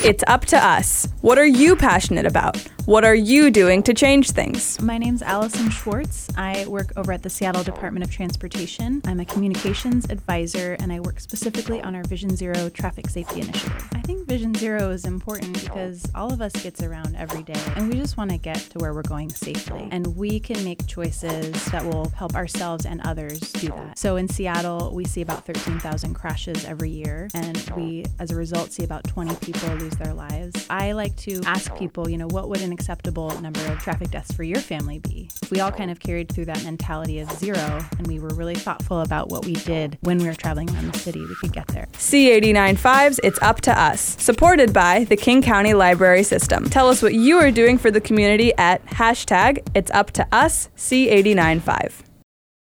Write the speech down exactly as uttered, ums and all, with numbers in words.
It's up to us. What are you passionate about? What are you doing to change things? My name's Allison Schwartz. I work over at the Seattle Department of Transportation. I'm a communications advisor, and I work specifically on our Vision Zero traffic safety initiative. I think Vision Zero is important because all of us gets around every day, and we just want to get to where we're going safely. And we can make choices that will help ourselves and others do that. So in Seattle, we see about thirteen thousand crashes every year, and we, as a result, see about twenty people lose their lives. I like to ask people, you know, what would an acceptable number of traffic deaths for your family be? If we all kind of carried through that mentality of zero, and we were really thoughtful about what we did when we were traveling around the city, we could get there. C eighty-nine point five's It's Up to Us, supported by the King County Library System. Tell us what you are doing for the community at hashtag It's Up to Us C eighty-nine point five.